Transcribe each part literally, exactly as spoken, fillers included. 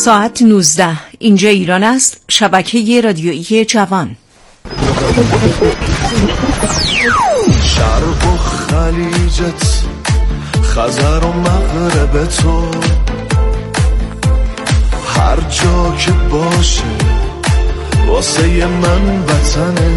ساعت نوزده اینجا ایران است. شبکه رادیویی جوان. شرق و خلیجت، خزر و مغرب تو، هر جا که باشه واسه من وطنه.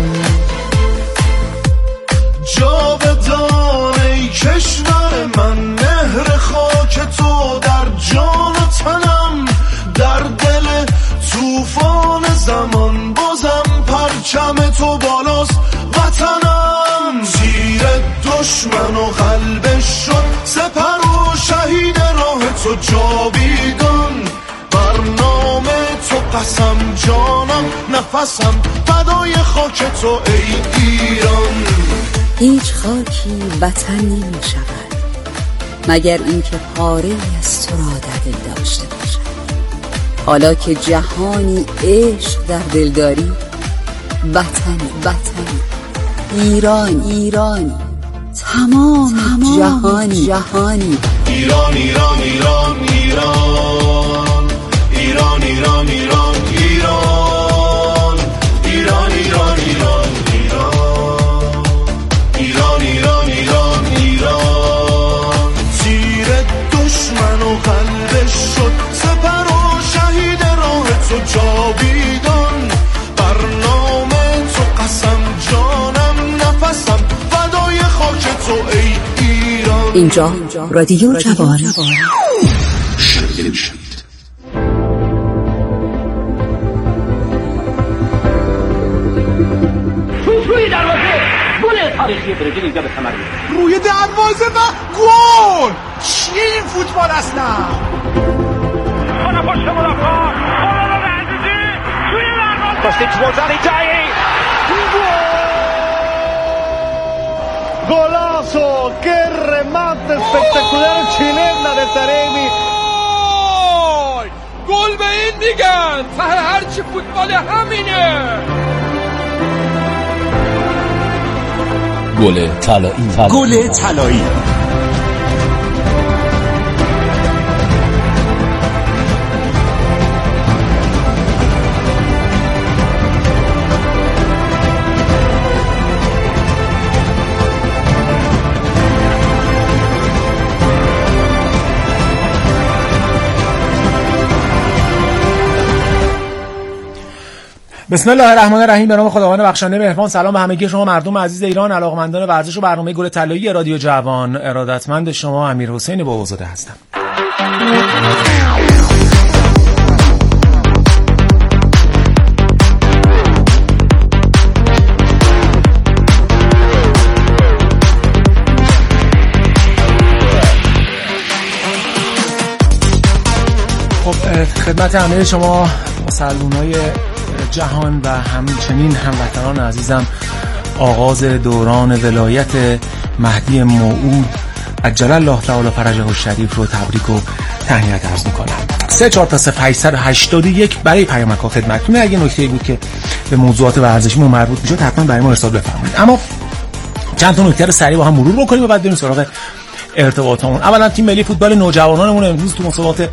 جاودانه ای کشور من، مهر خاک تو در جان و تنم، در دل طوفان زمان بازم پرچم تو بالاست وطنم. زیر دشمن و قلبش شد سپر و شهید راه تو جاویدان. برنامه تو قسم جانم نفسم فدای خاک تو ای ایران. هیچ خاکی وطن نمی شود مگر اینکه پاره از تو را در دل داشته باشد. حالا که جهانی عشق در دل داری، وطنی وطنی ایران ایرانی تمام, تمام جهانی جهانی ایران ایران ایران ایران ایران ایران ایران ایران ایران ایران ایران ایران ایران ایران ایران. زیر دشمن و قلبش شد سپر و شهید راه تو جاویدان. برنامه تو قسم جانم نفسم فدای خاک تو ای ایران. اینجا رادیو جوان. تاریخی برزیل اینجا به ثمر میرسه. روی دروازه و گل. چیه این فوتبال اصلا؟ خدا پشت مدافع خدا عزیزی توی دروازه کاستیچ روزانی دایی golazo, che remate spettacolare cilena del Taremi. گل به این دیگن ته هرچی فوتبال همینه. گل طلایی گل طلایی بسم الله الرحمن الرحیم. به نام خداوند بخشنده مهربان. سلام به همگی شما مردم عزیز ایران، علاقمندان ورزش و برنامه گل طلایی رادیو جوان. ارادتمند شما امیرحسین باوزاده هستم. خب خدمت همه شما مسلمانای جهان و همچنین هموطنان عزیزم آغاز دوران ولایت مهدی موعود عجل الله تعالی فرجه الشریف رو تبریک و تهنیت عرض میکنم. سه چهار تا صفر هشتصد و هشتاد و یک برای پیامک ها خدمتتون. اگه نکته‌ای بود که به موضوعات ورزشیمون مربوط میشه حتما برای ما ارسال بفرمایید. اما چند تا نکته رو سریع با هم مرور بکنیم و بعد بریم سراغ ارتباطمون. اولا تیم ملی فوتبال نوجوانانمون امروز تو مسابقات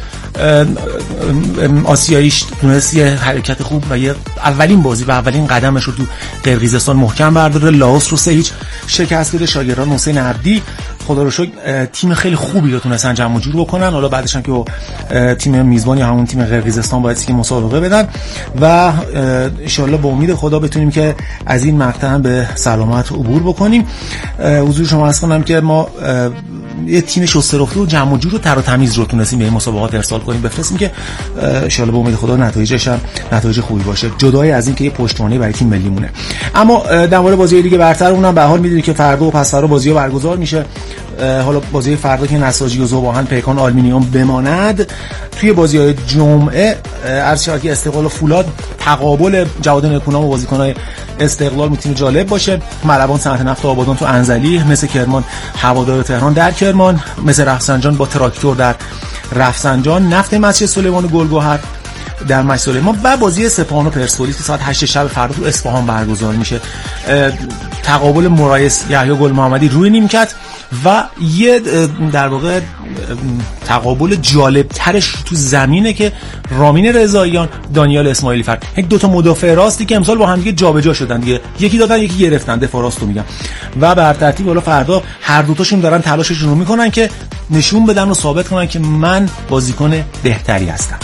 آسیاییش تونست یه حرکت خوب و یه اولین بازی و اولین قدمش رو تو قرقیزستان محکم برداره. لاوس رو سه هیچ شکست بده. شاگردان حسین عبدی خدا رو شکر تیم خیلی خوبی رو تونستن جمع و جور بکنن. حالا بعدش هم که تیم میزبانی همون تیم قرقیزستان باید که مسابقه بدن و ان شاءالله با امید خدا بتونیم که از این مقطع هم به سلامت عبور بکنیم. حضور شما عرض کنم که ما یه تیم شسته رفته و جمع و جور و تر و تمیز رو تونستیم به این مسابقات ارسال کنیم بفرستیم که ان شاء الله با امید خدا نتایجش هم نتایج خوبی باشه، جدای از این که یه پشتوانه برای تیم ملی مونه. اما در مورد بازی دیگه برتر اونم به حال میدونید که فردا و پس فردا بازی‌ها برگزار میشه. حالا بازی فردا که نساجی و ذوباهن پیکان آلومینیوم بماند، توی بازی‌های جمعه عرض شد که استقلال و فولاد تقابل جواد نکونام و بازیکن‌های استقلال میتونه جالب باشه. ملبان صنعت نفت آبادان تو انزلی، مثل کرمان هوادار تهران در کرمان، مثل رفسنجان با تراکتور در رفسنجان، نفت مسجد سلیمان و گلگهر در مسئله ما و بازی سپاهان و پرسپولیس که ساعت هشت شب فردا تو اصفهان برگزار میشه. تقابل مرایس یحیی گل محمدی روی نیمکت و یه در واقع تقابل جالب ترش تو زمینه که رامین رضاییان دانیال اسماعیلی فرد، این دو تا مدافع راستی که امسال با هم دیگه جابجا شدن دیگه، یکی دادن یکی گرفتن، دفاع راستو میگم، و بر ترتیب بالا فردا هر دو تاشون دارن تلاششون رو میکنن که نشون بدن و ثابت کنن که من بازیکن بهتری هستم.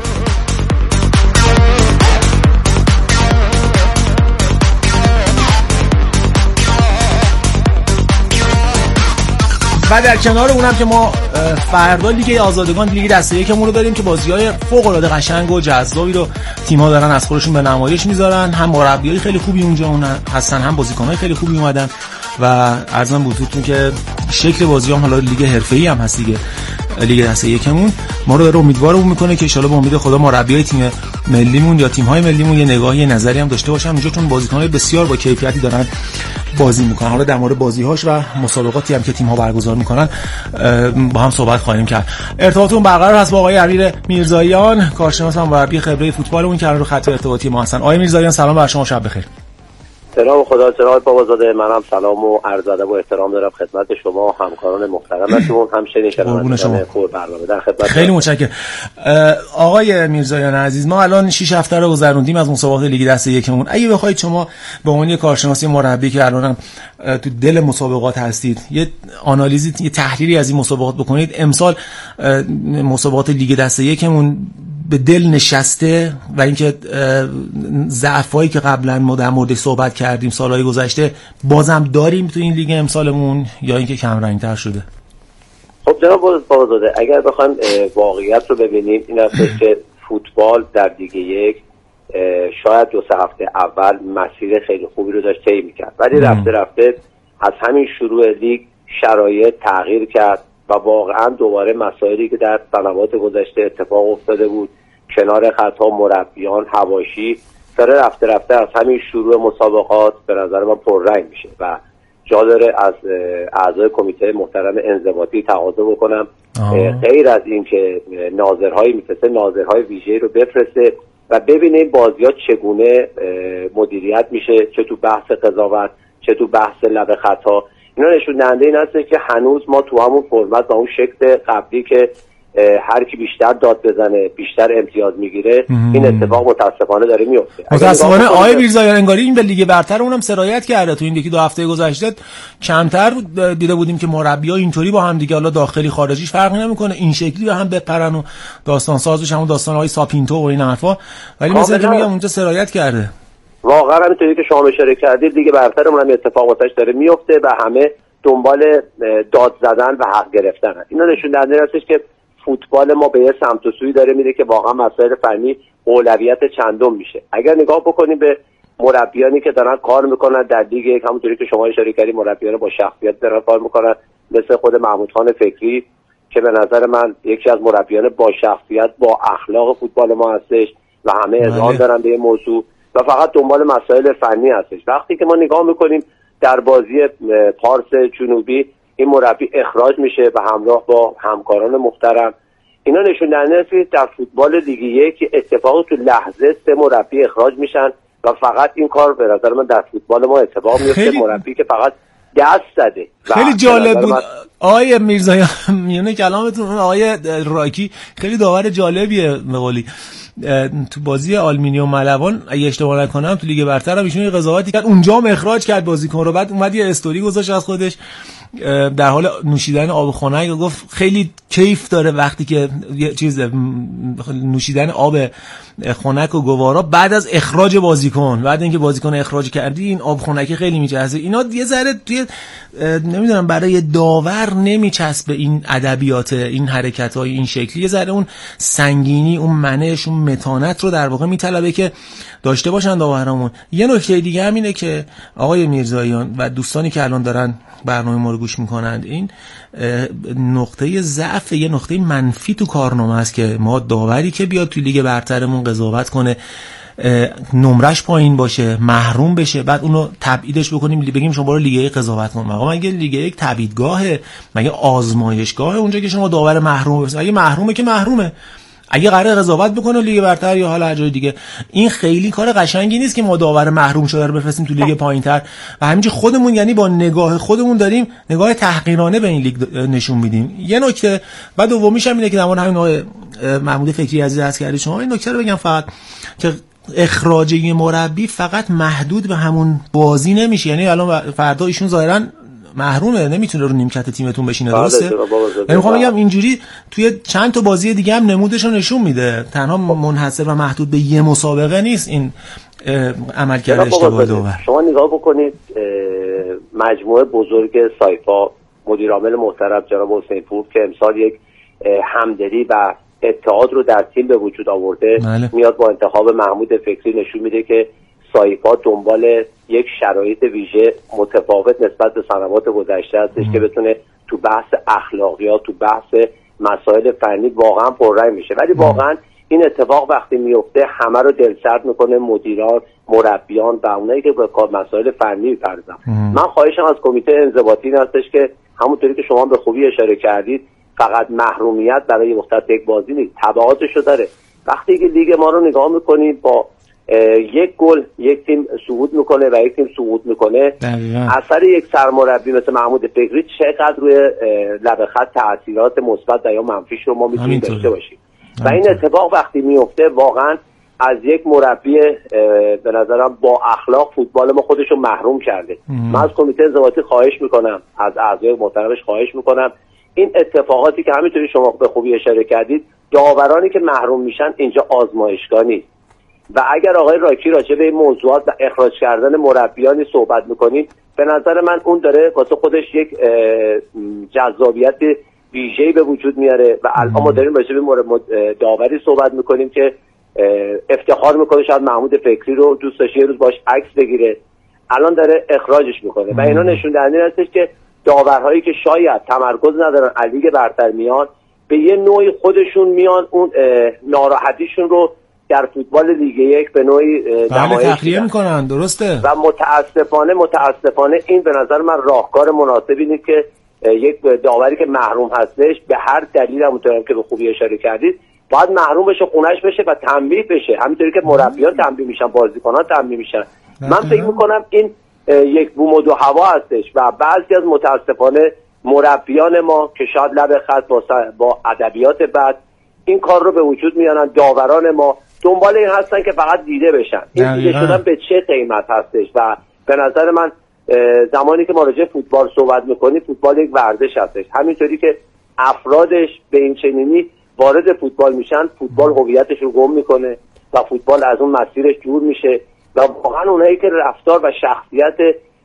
و در کنار اونم که ما فردا لیگ آزادگان لیگ دسته یکمون رو داریم که بازی‌های فوق‌العاده قشنگ و جذابی رو تیم‌ها دارن از خودشون به نمایش میذارن، هم مربیای خیلی خوبی اونجا اون هستن، هم بازیکن‌های خیلی خوبی اومدن و عرضم بودتون که شکل بازی‌ها حالا لیگ حرفه‌ای هم هست دیگه. لیگ دسته یکمون ما رو داره امیدوارمون میکنه که ان شاءالله با امید خدا مربیای تیم ملیمون یا تیم‌های ملیمون یه نگاهی یه نظری هم داشته باشن اونجا، چون بازیکن‌های بسیار با کیفیتی دارن بازی میکنن. حالا در مورد بازی‌هاش و مسابقاتی هم که تیم‌ها برگزار میکنن با هم صحبت خواهیم کرد. ارتباطمون برقرار هست با آقای امیر میرزاییان، کارشناس و مربی خبره فوتبالمون که رو خط ارتباطی ما هستن. آقای میرزاییان سلام بر شما، شب بخیر. سلام خدا، جناب بابازاده، منم سلام و عرض ادب و احترام دارم خدمت شما همکاران محترمتون، همچنین شنوندگان خوب برنامه در خدمت. خیلی متشکرم. آقای میرزاییان عزیز، ما الان شش هفته رو گذروندیم از مسابقات لیگ دسته یکمون. اگه بخواید شما به عنوان کارشناسی مربی که الان تو دل مسابقات هستید یه آنالیزی، یه تحلیلی از این مسابقات بکنید، امسال مسابقات لیگ دسته یکمون به دل نشسته و اینکه ضعفایی که قبلا ما در موردش صحبت کردیم سالهای گذشته بازم داریم تو این لیگ امسالمون یا اینکه کم رنگ‌تر شده؟ خب جناب بابازاده، اگر بخوایم واقعیت رو ببینیم این است که فوتبال در لیگ یک شاید دو سه هفته اول مسیر خیلی خوبی رو داشت طی می‌کرد، ولی رفته رفته از همین شروع لیگ شرایط تغییر کرد و واقعا دوباره مسائلی که در سنوات گذشته اتفاق افتاده بود کنار خطا مربیان حواشی داره رفته رفته از همین شروع مسابقات به نظر من پررنگ میشه و جا داره از اعضای کمیته محترم انضباطی تقاضا بکنم غیر از این که ناظرهایی مثل ناظرهای ویژه‌ای رو بفرسته و ببینه این بازی‌ها چگونه مدیریت میشه، چه تو بحث قضاوت چه تو بحث لب خطا. اینا نشون دهنده این هست که هنوز ما تو همون فرمت با اون شکل قبلی که هر کی بیشتر داد بزنه بیشتر امتیاز میگیره این اتفاق متاسفانه داره میفته. متاسفانه آقای میرزاییان انگاری این به لیگ برتر اونم سرایت کرده. تو این یکی دو هفته گذشته کمتر دیده بودیم که مربی‌ها اینطوری با هم دیگه، حالا داخلی خارجیش فرقی نمیکنه، این شکلی به هم بپرن و داستان سازش همون داستان های ساپینتو و این حرفا، ولی مثلا که میگم اونجا سرایت کرده. واقعا همینطوری که شما اشاره کردید دیگه برترمون هم اتفاق واسش داره میفته و همه دنبال داد زدن و حق گرفتن. اینا نشون دهنده هستش که فوتبال ما به یه سمت و سوی داره میره که واقعا مسائل فنی اولویت چندم میشه. اگر نگاه بکنیم به مربیانی که دارن کار میکنن در لیگ یک، همونطوری که شما اشاره کردید مربیان با شخصیت دارن کار میکنن مثل خود محمود خان فکری که به نظر من یکی از مربیان با شخصیت با اخلاق فوتبال ما هستش و همه اذعان دارن به این موضوع و فقط دنبال مسائل فنی هستش. وقتی که ما نگاه میکنیم در بازی پارس جنوبی این مربی اخراج میشه و همراه با همکاران محترم، اینا نشون دهنده است که در فوتبال لیگ یک اتفاق تو لحظه سه مربی اخراج میشن و فقط این کار به نظر من در فوتبال ما اتفاق میفته. مربی که فقط دست زده. خیلی جالب بود آقای میرزاییان، میونه کلامتون آقای راکی خیلی داور جالبیه به قولی. تو بازی آلومینیوم ملوان اگه اشتباه نکنم تو لیگ برتر هم ایشون قضاوتی کرد، اونجا هم اخراج کرد بازیکن رو، بعد اومد یه استوری گذاشت از خودش در حال نوشیدن آب خنک و گفت خیلی کیف داره وقتی که یه چیز نوشیدن آب خنک و گوارا بعد از اخراج بازیکن، بعد اینکه بازیکن اخراج کردی این آب خنک خیلی میچسبه. اینا یه ذره توی نمیدونم برای داور نمیچسبه این ادبیات، این حرکت‌های این شکلی، یه ذره اون سنگینی، اون منش، اون متانت رو در واقع میطلبه که داشته باشن داورامون. یه نکته دیگه هم اینه که آقای میرزاییان و دوستانی که الان دارن برنامه ما رو گوش میکنند، این نقطه ضعف، یه نقطه منفی تو کارنامه است که ما داوری که بیاد توی لیگ برترمون قضاوت کنه نمرش پایین باشه، محروم بشه، بعد اونو تبعیدش بکنیم بگیم شما برو لیگ یک قضاوت کن. آقا مگه لیگ یک تبعیدگاهه؟ مگه آزمایشگاهه اونجا که شما داور محروم بسید؟ اگه محرومه که محرومه. اگه قراره قضاوت بکنه لیگ برتر یا حالا جای دیگه، این خیلی کار قشنگی نیست که ما داور محروم شده رو بفرستیم تو لیگ پایینتر و همینجوری خودمون یعنی با نگاه خودمون داریم نگاه تحقیرانه به این لیگ نشون میدیم. یه نکته بعد دومیش هم اینه که در مورد همین آقای محمود فکری عزیز عرض کردید شما، این نکته رو بگم فقط که اخراج یه مربی فقط محدود به همون بازی نمیشه، یعنی الان فردا ایشون ظاهرا محرومه، نمیتونه رو نیمکت تیمتون بشینه، درسته؟ من میخوام بگم اینجوری توی چند تا بازی دیگه هم نمودش رو نشون میده، تنها منحصر و محدود به یه مسابقه نیست این عملکرد اشتباه داور. شما نگاه بکنید مجموعه بزرگ سایپا، مدیر عامل محترم جناب حسین پور که امسال یک همدلی و اتحاد رو در تیم به وجود آورده، بله. میاد با انتخاب محمود فکری نشون میده که سایپا دنبال یک شرایط ویژه متفاوت نسبت به سنوات گذشته هستش که بتونه تو بحث اخلاقیات، تو بحث مسائل فنی واقعا پررنگ میشه. ولی واقعا این اتفاق وقتی میفته همه رو دلسرد میکنه، مدیران، مربیان و اونایی که به کار مسائل فنی میپردازن. من خواهشم از کمیته انضباطی این هستش که همونطوری که شما به خوبی اشاره کردید فقط محرومیت برای مختص یک بازی نیست، تبعاتشو داره. وقتی که لیگ ما رو نگاه میکنید با یک گل یک تیم صعود میکنه و یک تیم سقوط میکنه، اثر یک سرمربی مثل محمود فکری چقدر روی لب خط تاثیرات مثبت یا منفیش رو ما میتونیم داشته باشیم. و این اتفاق وقتی میفته واقعا از یک مربی به نظرم با اخلاق فوتبال ما خودش رو محروم کرده. من از کمیته انضباطی خواهش میکنم، از اعضای محترمش خواهش میکنم این اتفاقاتی که همینطوری شما به خوبی اشاره کردید، داورانی که محروم میشن اینجا آزمایشگاه نیست. و اگر آقای راکی راجع به این موضوعات و اخراج کردن مربیانی صحبت میکنید، به نظر من اون داره واسه خودش یک جذابیت ویژه‌ای به وجود میاره. و الان ما داریم راجع به داوری صحبت میکنیم که افتخار میکنه شاید محمود فکری رو دوست داشته یه روز باش عکس بگیره، الان داره اخراجش میکنه. و اینا نشون دهنده هستش که داورهایی که شاید تمرکز ندارن لیگ برتر میان، به یه نوعی خودشون میان اون ناراحتیشون رو در فوتبال لیگ یک به نوعی نمایش تخلیه میکنن. درسته. و متاسفانه متاسفانه این به نظر من راهکار مناسبی نیست که یک داوری که محروم هستش به هر دلیل همونطوری که به خوبی اشاره کردید باید محروم بشه، خونش بشه و تنبیه بشه، همینطوری که مربیان تنبیه میشن، بازیکنان تنبیه میشن. من فکر میکنم این یک بوم و دو هوا هستش و بعضی از متاسفانه مربیان ما که شاید لب خط با, با ادبیات بد این کار رو به وجود میارن، داوران ما دنبال این هستن که فقط دیده بشن. این دیده شدن به چه قیمت هستش؟ و به نظر من زمانی که ما راجع فوتبال صحبت میکنیم، فوتبال یک ورزش هستش، همینطوری که افرادش به این چنینی وارد فوتبال میشن، فوتبال هویتش رو گم میکنه و فوتبال از اون مسیرش دور میشه و واقعا اونایی که رفتار و شخصیت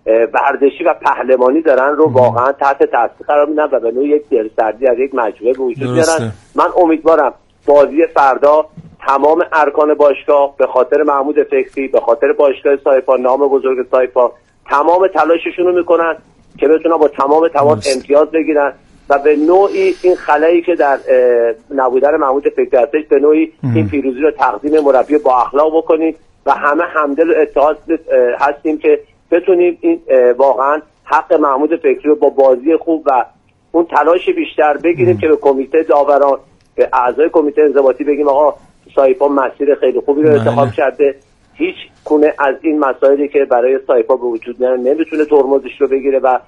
ورزشی و پهلوانی دارن رو واقعا تحت تاثیر قرار میدن و به نوعی یک دلسردی از یک مجموعه به وجود میارن. من امیدوارم بازی فردا تمام ارکان باشگاه به خاطر محمود فکری، به خاطر باشگاه سایپا، نام بزرگ سایپا، تمام تلاششون رو میکنن که بتونن با تمام توان امتیاز بگیرن و به نوعی این خلایی که در نبودن محمود فکری هستش به نوعی این پیروزی رو تقدیم مربی با اخلاق بکنیم و همه همدل و اتحاد هستیم که بتونیم این واقعا حق محمود فکری رو با بازی خوب و اون تلاش بیشتر بگیریم ام. که به کمیته داوران، به اعضای کمیته انضباطی بگیم آقا سایپا مسیر خیلی خوبی رو انتخاب کرده، هیچ گونه از این مسائلی که برای سایپا به وجود میاد نمیتونه ترمزش رو بگیره و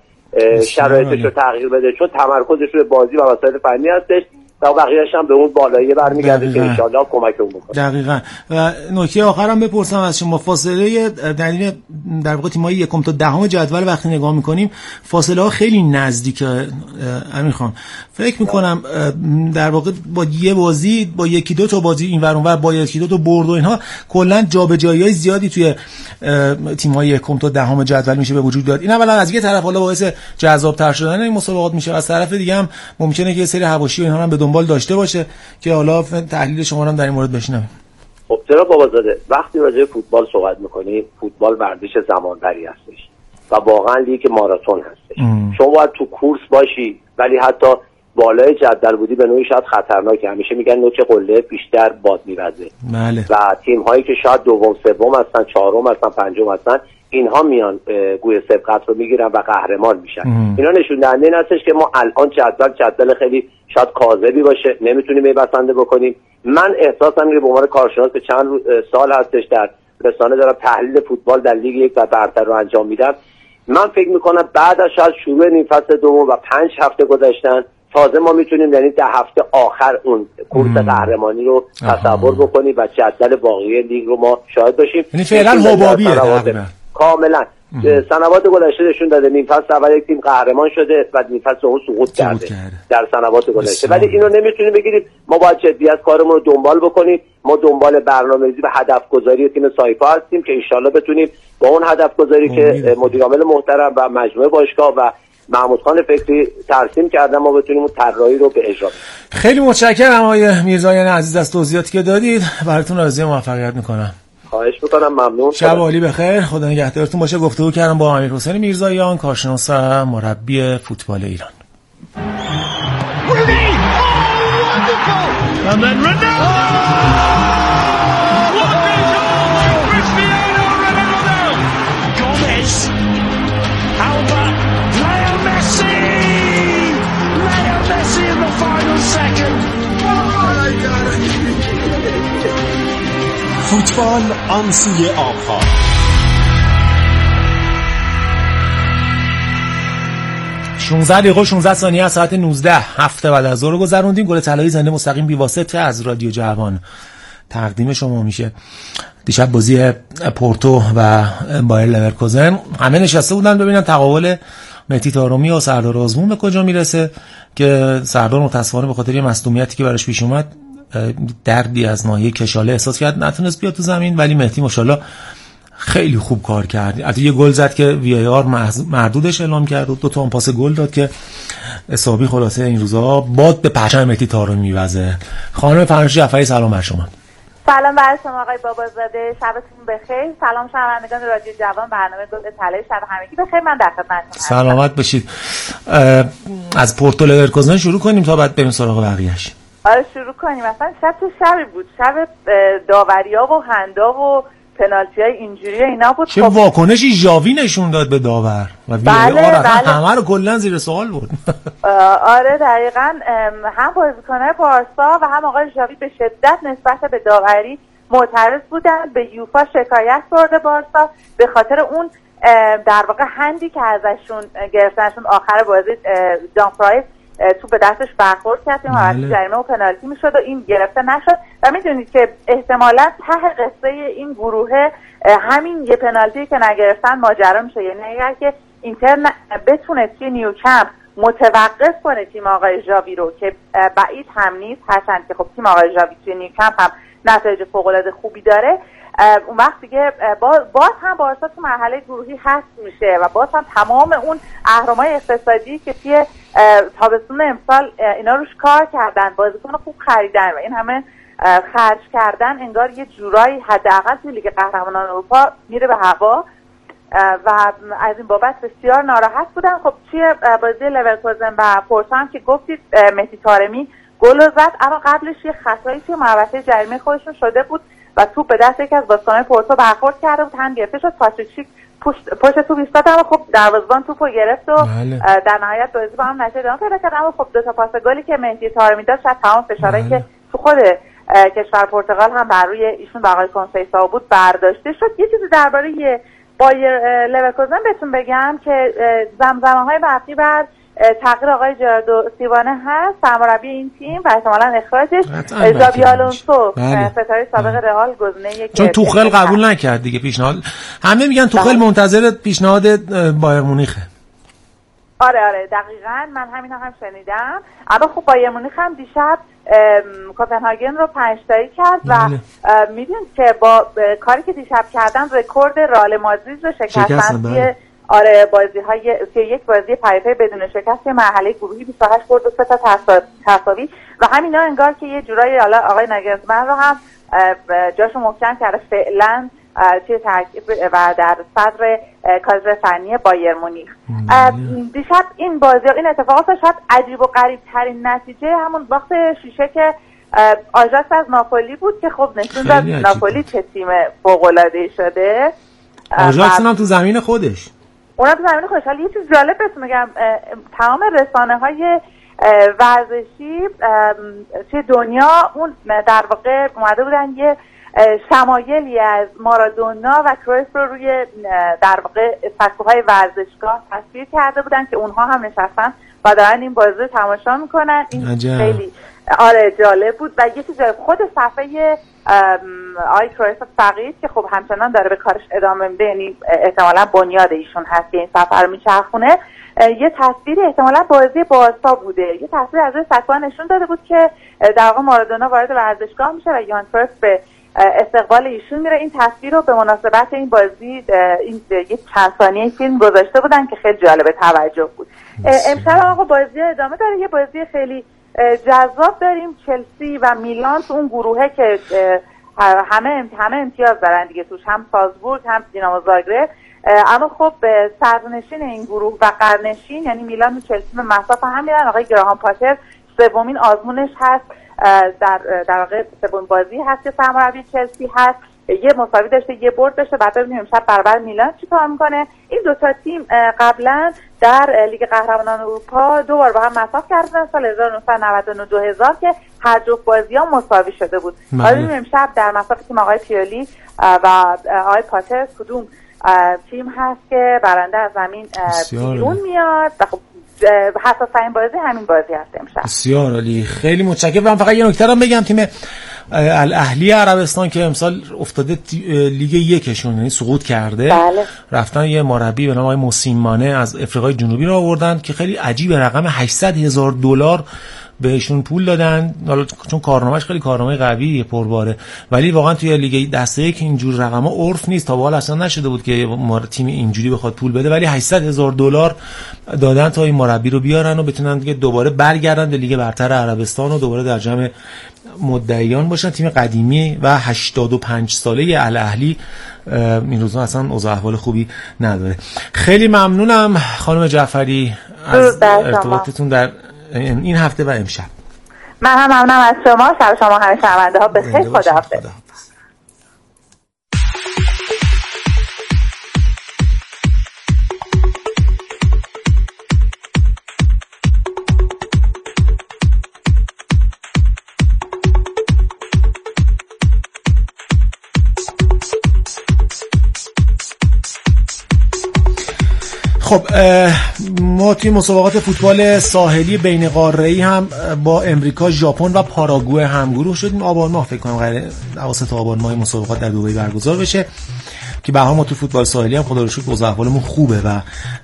شرایطش رو تغییر بده، چون تمرکزش رو بازی و مسائل فنی هستش و بقیه‌اش هم به اون بالایی برمیگرده که ان شاءالله کمک اون بکنه. دقیقاً. و نکته آخرم بپرسم از شما، فاصله دلیل در واقع تیم‌های یکم تا دهم جدول وقتی نگاه می‌کنیم فاصله ها خیلی نزدیکه. امیر خان فکر می‌کنم در واقع با یه بازی، با یکی دو تا بازی این ور اون ور، با یکی دو تا برد و اینها کلاً جابجایی‌های زیادی توی تیم‌های یکم تا دهم جدول میشه به وجود بیاد. این اولا از یه طرف حالا باعث جذاب‌تر شدن این مسابقات میشه، از طرف دیگه هم ممکنه که یه سری حواشی و اینها هم به دنبال داشته باشه که حالا تحلیل شما رو هم در این مورد بشنویم. خب جناب بابازاده، وقتی راجع به فوتبال صحبت می‌کنیم، فوتبال ورزش زمانبری هستش و واقعا لیگ ماراتون هستش. ام. شما باید تو کورس باشی ولی حتی بالای جدول بودی به نوعی شاید خطرناکه. همیشه میگن نوک قله بیشتر باد میوزه بله. و تیم هایی که شاید دوم سوم هستن، چهارم هستن، پنجم هستن، اینها میان گوی سبقت رو میگیرن و قهرمان میشن. ام. اینا نشون دهنده این هستش که ما الان جدول جدول خیلی شاید کاذبی باشه، نمیتونیم این بسنده بکنیم. من احساسم اینه به عنوان کارشناس که چند سال هستش در رسانه دارم تحلیل فوتبال در لیگ یک و برتر رو انجام میدم، من فکر میکنم بعد از شاید شروع نیم فصل دوم و پنج هفته گذشتن تازه ما میتونیم یعنی ده هفته آخر اون کورس قهرمانی رو تصور بکنیم و جدول باقی لیگ رو ما شاهد باشیم. یعنی فعلا حبابیه کاملا. سنوات گذشته نشون داده نیم فصل اول یک تیم قهرمان شده و نیم فصل دوم سقوط کرده در سنوات گذشته، ولی اینو نمیتونیم بگیریم. ما باید جدیت کارمون رو دنبال بکنیم. ما دنبال برنامه‌ریزی و هدف گذاری تیم سایپا هستیم که ان شاءالله بتونیم با اون هدف گذاری که مدیر عامل محترم و مجموعه باشگاه و محمود خان فکری ترسیم کردن ما بتونیم اون طراحی رو به اجرا برسونیم. خیلی متشکرم آقای میرزاییان عزیز از توضیحاتی که دادید. براتون آرزوی موفقیت میکنم. خواهش میکنم. ممنون. شب عالی بخیر. خدا نگهدارتون باشه. گفتگو کردم با امیرحسین میرزاییان، کارشناس مربی فوتبال ایران. فوتبال آن سوی آبها. شانزده دقیقه و شانزده ثانیه از ساعت نوزده هفته بعد از ظهر گذروندیم. گل طلایی زنده مستقیم بی واسطه از رادیو جوان تقدیم شما میشه. دیشب بازی پورتو و بایر لورکوزن، همه نشسته بودن ببینن تقابل مهدی طارمی و سردار آزمون به کجا میرسه که سردار متاسفانه به خاطر مصدومیتی که براش پیش اومد دردی از ناحیه کشاله احساس کرد، نتونست بیاد تو زمین، ولی مهدی ماشاءالله خیلی خوب کار کرد. حتی یه گل زد که وی ای آر مردودش اعلام کرد و دو تا اون پاس گل داد که حسابی خلاصه این روزا باد به پرچم مهدی طارمی میوزه. خانم فرانوش جعفری سلام بر شما. سلام بر شما آقای بابازاده، شبتون بخیر. سلام شنوندگان رادیو جوان، برنامه گل طلایی، شب همگی بخیر. من در خدمتتون هستم. سلامت باشید. از پورتو لورکوزن شروع کنیم تا بعد بریم سراغ بقیه‌اش. آره شروع کنیم. مثلا شب تو شبی بود، شب داوریا و هندا و پنالتیای اینجوری اینا بود. چه واکنشی ژاوی نشون داد به داور و وی ای آر همه رو کلا زیر سوال برد. آره دقیقاً، هم بازیکن‌های بارسا و هم آقای ژاوی به شدت نسبت به داوری معترض بودن. به یوفا شکایت برده بارسا به خاطر اون در واقع هندی که ازشون گرفتنشون آخر بازی. جان فرای تو به دستش برخورد کرد و وقتی جریمه و پنالتی میشد و این گرفته نشد و میدونید که احتمالاً ته قصه این گروه همین یه پنالتی که نگرفتن ماجرا میشه. یعنی اگر که اینتر بتونه توی نیوکمپ متوقف کنه تیم آقای ژاوی رو که بعید هم نیست، هرچند که خب تیم آقای ژاوی توی نیوکمپ هم نتایج فوق‌العاده خوبی داره، اون وقت دیگه باز هم بارسا تو مرحله گروهی هست میشه و باز هم تمام اون اهرم‌های اقتصادی که توی تابستون امسال اینا روش کار کردن، بازیکن خوب خریدن و این همه خرج کردن، انگار یه جورایی حداقل توی لیگ قهرمانان اروپا میره به هوا و از این بابت بسیار ناراحت بودن. خب توی بازی لورکوزن و پورتو هم که گفتید مهدی طارمی گل زد، اما قبلش یه خطایی توی محوطه جریمه خودشون شده بود و توپ به دست یکی از بازیکن‌های پورتو برخورد کرده بود، هم گرفته شد. پاتریک پشت پشت توپ ایستاد، اما خب دروازه‌بان توپو گرفت و در نهایت بازی با هم نتیجه ادامه پیدا کرد. اما خب دو تا پاس گلی که مهدی طارمی داد شاید تمام فشاری که تو خود کشور پرتغال هم بر روی ایشون به آقای کنسیساو بود برداشته شد. یه چیزی درباره بایر لورکوزن بهتون بگم که زمزمه‌های برقی بر تغییر آقای جراردو سیوانه هست، سرمربی این تیم، و احتمالاً اخراجش. ژابی آلونسو ستاره سابق رئال گزینه چون توخل قبول نکرد دیگه پیشنهاد. همه میگن توخل منتظر پیشنهاد بایر مونیخه. آره آره دقیقاً، من همینا هم شنیدم. اما خب بایر مونیخ هم دیشب کوپنهاگن رو پنج تایی کرد و میدونید که با کاری که دیشب کردن رکورد رئال مادرید رو شکستن. آره بازی های یک بازی پایپای بدون شکست مرحله گروهی بیست و هشت برد و سه تا تساوی و همینا انگار که یه جورایی حالا آقای ناگلزمن رو هم جاشو محکم کرده. فعلا توی ترکیب و در صدر کادر فنی بایر مونیخ. دیشب این بازی این اتفاقات شاید عجیب و غریب ترین نتیجه همون باخت شیشه که آژاکس از ناپولی بود که خب نشون داد ناپولی چه تیم فوق‌العاده‌ای شده. آژاکس هم تو زمین خودش اونم تو زمین خودش. حالا یه چیز جالب بهتون میگم، تمام رسانه‌های ورزشی توی دنیا اون در واقع اومده بودن یه شمایلی از مارادونا و کرویف رو روی در واقع سکوهای ورزشگاه تصویر کرده بودن که اونها هم نشستن و دارن این بازی رو تماشا میکنن. این عجب. خیلی آره جالب بود. و یه چیز خود صفحه آی کرویف فقید که خب همچنان داره به کارش ادامه میده، یعنی احتمالاً بنیاد ایشون هست که این صفحه رو میچرخونه، یه تصویری احتمالاً بازی بارسا بوده، یه تصویر از روی سکوها نشون داده بود که در واقع مارادونا وارد ورزشگاه میشه و یوهان کرویف به استقبال ایشون میره. این تصویر رو به مناسبت این بازی این یه چند ثانیه فیلم گذاشته بودن که خیلی جالب توجه بود. امشب آقا بازی ادامه داره، یه بازی خیلی جذاب داریم، چلسی و میلان تو اون گروهه که همه همه امتیاز دارن دیگه توش، هم سالزبورگ هم دینامو زاگرب. اما خب صدرنشین این گروه و قرنشین یعنی میلان و چلسی به مصاف هم میرن. آقای گراهام پاتر سومین آزمونش هست، در در واقع سومین بازی هست که سرمربی چلسی هست، یه مساوی داشته یه برد داشته. بعد ببینیم امشب برابر میلان چیکار میکنه. این دو تا تیم قبلا در لیگ قهرمانان اروپا دو بار با هم مصاف کردن، سال هزار و نهصد و نود و نه دو هزار که هر جفت بازی‌ها مساوی شده بود. حالا ببینیم امشب در مصاف تیم آقای پیولی و آقای پاتر کدوم تیم هست که برنده از زمین بیرون میاد. و خب حساس‌ترین بازی همین بازی هست امشب. بسیار عالی، خیلی متشکرم. من فقط یه نکته رو بگم، تیم الاهلی عربستان که امسال افتاده لیگ یکشون یعنی سقوط کرده، بله. رفتن یه مربی به نام آقای موسیمانه از افریقای جنوبی رو آوردن که خیلی عجیبه، رقم هشتصد هزار دلار بهشون پول دادن. حالا چون کارنامه‌اش خیلی کارنامه قویه پرباره، ولی واقعا توی لیگ دسته یک اینجور رقم‌ها عرف نیست، تا به حال اصلا نشده بود که تیم اینجوری بخواد پول بده، ولی هشتصد هزار دلار دادن تا این مربی رو بیارن و بتونن دیگه دوباره برگردن به لیگ برتر عربستان و دوباره در جمع مدعیان باشن. تیم قدیمی و هشتاد و پنج ساله الاهلی این روزا اصلا اوضاع احوال خوبی نداره. خیلی ممنونم خانم جعفری از ارتباطتون در این هفته و امشب. من هم ممنونم از شما. شب شما همه شنونده ها بخیر. خداحافظ. خب ما توی مسابقات فوتبال ساحلی بین قاره‌ای هم با امریکا، ژاپن و پاراگوئه همگروه شدیم. آبان ماه فکر کنم قراره اواسط آبان ماه مسابقات در دبی برگزار بشه که به هر حال ما تو فوتبال ساحلی هم خدا رو شکر اوضاع احوالمون خوبه و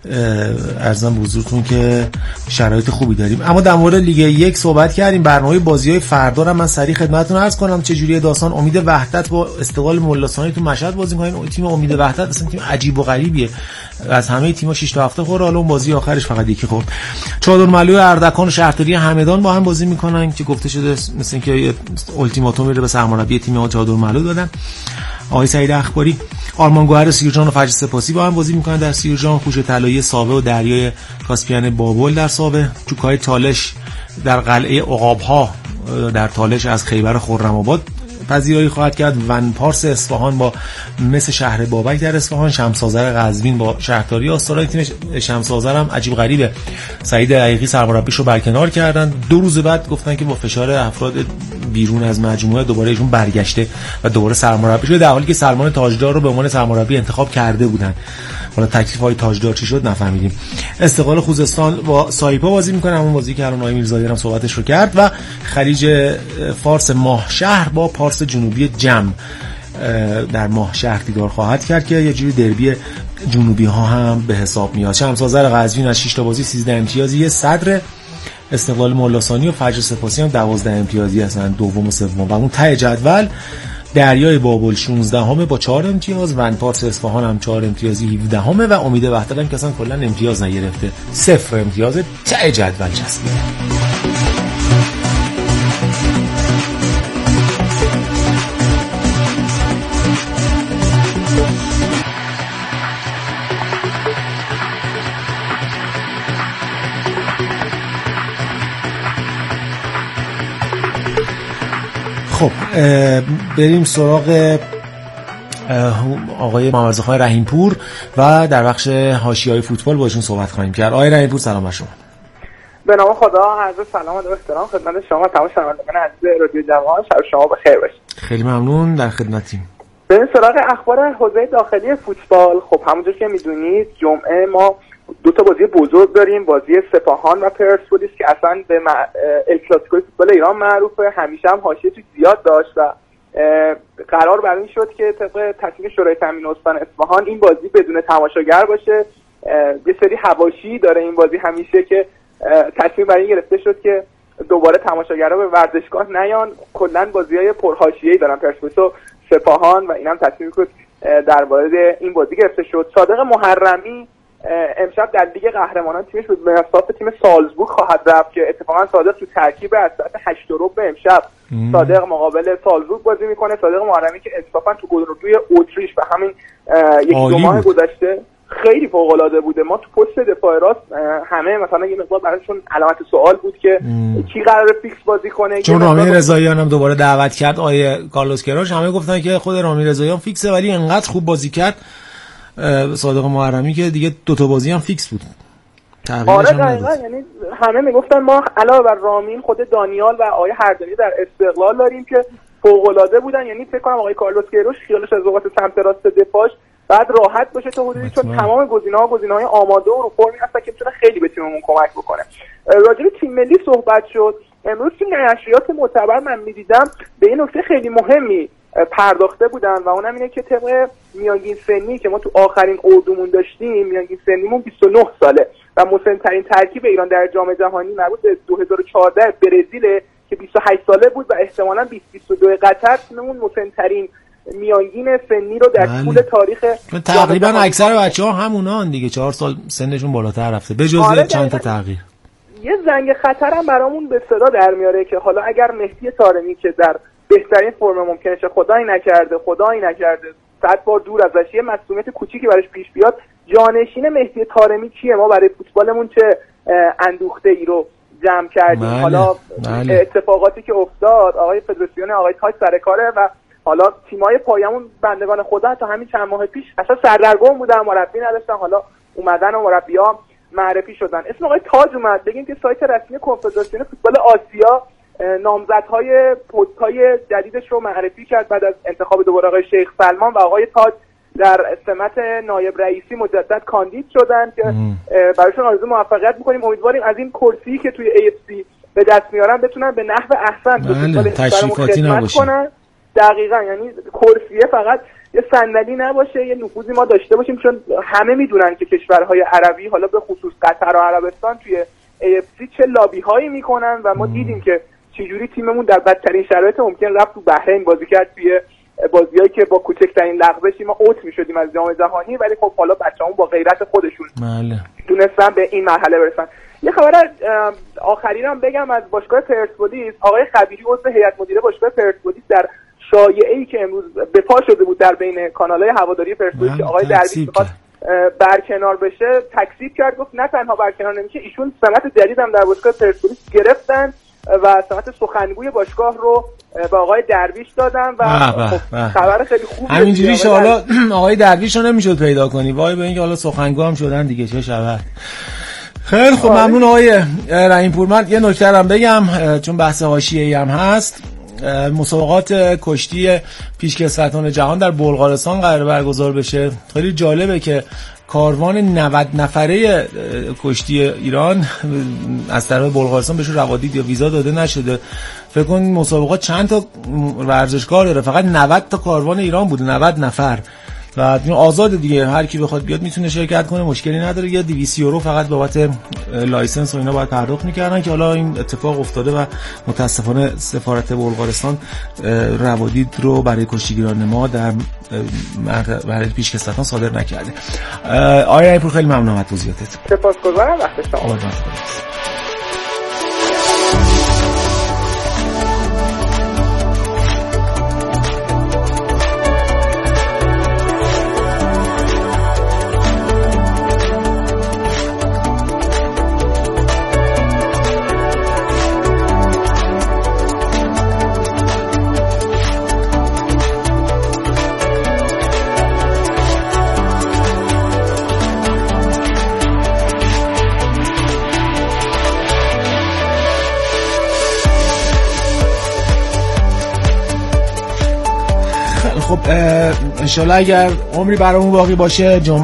عرضم به حضورتون که شرایط خوبی داریم. اما در مورد لیگ یک صحبت کردیم، برنامه بازی‌های فردا رو من سریع خدمتتون عرض کنم چه جوریه داستان. امید وحدت با استقلال ملاثانی تو مشهد بازی می‌کنن. تیم امید وحدت اصلا تیم عجیب و غریبیه، از همه تیم‌ها شش تا هفته خورد، حالا اون بازی آخرش فقط یکی خورد. چادرملو اردکان و شهرداری همدان با هم بازی می‌کنن که گفته شده مثل اینکه التیماتوم رو به سرمربی تیم چادرملو دادن. آقای سعید اخباری آرمان گوهر سیرجان و فجر سپاسی با هم بازی میکنن در سیرجان. خوش طلایی ساوه و دریای کاسپیان بابل در ساوه. چوکای تالش در قلعه عقاب‌ها در تالش از خیبر خرم‌آباد پذیرایی خواهد کرد. ونپارس اصفهان با مس شهر بابک در اصفهان. شمس‌آذر قزوین با شهرداری آستارای. تیم شمس‌آذر هم عجیب غریبه، سعید عقیقی سرمربیشو برکنار کردن. دو روز بعد گفتن که با فشار افراد بیرون از مجموعه دوباره ایشون برگشته و دوباره سرمربی شده، در حالی که سلمان تاجدار رو به عنوان سرمربی انتخاب کرده بودن. حالا تکلیف‌های تاجدار چی شد نفهمیدیم. استقلال خوزستان با سایپا بازی می‌کنه، همون بازی که الان آقای میرزایی هم صحبتش رو کرد. و خلیج فارس ماهشهر با پارس جنوبی جم در ماهشهر دیدار خواهد کرد که یه جوری دربی جنوبی ها هم به حساب میاد. شمس‌آذر قزوین از شش تا بازی سیزده امتیازی صدر، استقلال ملاثانی و فجر سپاسی هم دوازده امتیازی هستن، دوم و سوم. و اون ته جدول دریای بابل شانزده همه با چهار امتیاز، ونپارس اصفهان هم چهار امتیازی هفده همه و امید وحدت هم که اصلا کلا امتیاز نگرفته، صفر امتیاز ته جدول چسبیده. خب بریم سراغ آقای محمدرضا رحیمپور و در بخش حاشیه‌های فوتبال باشون صحبت خواهیم کرد. آقای رحیمپور سلام بر شما. به نام خدا، عرض سلام و احترام خدمت شما تمام شنوندگان عزیز رادیو جوان. شب شما بخیر باشه. خیلی ممنون، در خدمتیم. بریم سراغ اخبار حوزه داخلی فوتبال. خب همونجور که میدونید جمعه ما دو تا بازی بزرگ داریم، بازی سپاهان و پرسپولیس که اصلا به ال کلاسیکو فوتبال ایران معروفه، همیشه هم حاشیه تو زیاد داشت و قرار بر این شد که طبق تصمیم شورای تامین استان اصفهان این بازی بدون تماشاگر باشه. یه سری حواشی داره این بازی همیشه که تصمیم بر این گرفته شد که دوباره تماشاگرها به ورزشگاه نیان، کلا بازی‌های پرحاشیه‌ای دارن پرسپولیس و سپاهان و اینم تصمیم بود در مورد این بازی گرفته شد. صادق محرمی امشب در لیگ قهرمانان تیمش به مسافت تیم سالزبورگ خواهد رفت که اتفاقا صادق تو ترکیب از ساعت هشت و ربع امشب صادق مقابل سالزبورگ بازی میکنه. صادق محرمی که انصافا تو گلرگوی اتریش به همین یک دو ماه گذشته خیلی فوق العاده بوده. ما تو پست دفاع راست همه مثلا یه مقدار براشون علامت سوال بود که ام. کی قراره فیکس بازی کنه، چون رامین رضاییان هم دوباره دعوت کرد آیه کارلوس کراش، همه گفتن که خود رامین رضاییان فیکسه ولی انقدر خوب بازی کرد صادق محرمی که دیگه دو تا بازی هم فیکس بود. آره دقیقاً، یعنی همه میگفتن ما علاوه بر رامین خود دانیال و آقای هردانی در استقلال داریم که فوق العاده بودن. یعنی فکر کنم آقای کارلوس کراش خیالش از اوقات سمت راست دفاعش بعد راحت باشه تا حدودی، چون تمام گزینه‌ها گزینه‌های آماده و رو فرمی هستن که میتونه خیلی به تیممون کمک بکنه. راجع به تیم ملی صحبت شد امروز که نشریات معتبر من می‌دیدم به این نکته خیلی مهمی پرداخته بودن و اونم اینه که طبق میانگین سنی که ما تو آخرین اردومون داشتیم، میانگین سنیمون بیست و نه ساله و مسن‌ترین ترکیب ایران در جام جهانی مربوط به دو هزار و چهارده برزیل که بیست و هشت ساله بود و احتمالاً بیست بیست و دو قطر تیممون مسن‌ترین میانگین سنی رو در طول تاریخ تقریبا اکثر بچه‌ها همونان دیگه، چهار سال سنشون بالاتر رفته به جز آره چند تا تغییر. یه زنگ خطر هم برامون به صدا در میاره که حالا اگر مهدی طارمی که در بهترین فرم ممکنه چه خدایی نکرده خدایی نکرده صد بار دور ازش یه مسئولیت کوچیکی براش پیش بیاد، جانشین مهدی طارمی کیه؟ ما برای فوتبالمون چه اندوخته ای رو جمع کردیم. بله، حالا بله. اتفاقاتی که افتاد، آقای فدراسیون آقای تاج سر کاره و حالا تیمای پایمون بندگان خدا تا همین چند ماه پیش اصلا سردرگم بودن، مربی نداشتن، حالا اومدن و مربی‌ها معرفی شدن. اسم آقای تاج اومد، بگیم که سایت رسمی کنفدراسیون فوتبال آسیا نامزدهای پست‌های جدیدش رو معرفی کرد بعد از انتخاب دوباره آقای شیخ سلمان و آقای تاج در سمت نایب رئیسی مجدد کاندید شدن که برایشون آرزو موفقیت می‌کنیم. امیدواریم از این کرسی که توی ای اف سی به دست میارن بتونن به نحو احسن بله، تشریفاتی نباشه. دقیقاً، یعنی کرسیه فقط یه صندلی نباشه، یه نفوذی ما داشته باشیم، چون همه میدونن که کشورهای عربی حالا به خصوص قطر و عربستان توی ای اف سی چه لابی هایی میکنن و ما دیدیم که چجوری تیممون در بدترین شرایط ممکن رفت تو بحرین بازی کرد توی بازیایی که با کوچکترین لغزشی ما اوت میشدیم از جام جهانی، ولی خب حالا بچه‌مون با غیرت خودشون بله تونستن به این مرحله برسن. یه خبر آخری رو هم بگم از باشگاه پرسپولیس. آقای خبیری عضو هیئت مدیره باشگاه پرسپولیس در شایعه‌ای که امروز به پا شده بود در بین کانال‌های هواداری پرسپولیس که آقای درویش می‌خواد برکنار بشه تکذیب کرد، گفت نه تنها برکنار نمیشه، ایشون سمت جدید هم در باشگاه پرسپولیس گرفتن و سمت سخنگوی باشگاه رو به آقای درویش دادن و خب خبر خیلی خوبه. همینجوری شه حالا آقای درویش رو نمیشد پیدا کنی، وای به اینکه حالا سخنگو هم شدن دیگه، چه شود. خیلی خب ممنون آقای رحیمپور. من یه نکته هم بگم چون بحث حاشیه‌ای هم هست، مسابقات کشتی پیشکسوتان جهان در بلغارستان قرار برگزار بشه. خیلی جالبه که کاروان نود نفره کشتی ایران از طرف بلغارستان بهش روادید یا ویزا داده نشده. فکر کن مسابقات چند تا ورزشکار داره، فقط نود تا کاروان ایران بوده، نود نفر و آزاد دیگه، هر کی بخواد بیاد میتونه شرکت کنه، مشکلی نداره. یه دویست یورو فقط بابت لایسنس و اینا باید پرداخت میکردن که حالا این اتفاق افتاده و متاسفانه سفارت بلغارستان روادید رو برای کشتیگیران ما در برای پیشکسوتان صادر نکرده. آقای رحیمپور خیلی ممنونم از توضیحاتت. سپاسگزارم وقت شما. خب انشالله اگر عمری برامون باقی باشه جمعه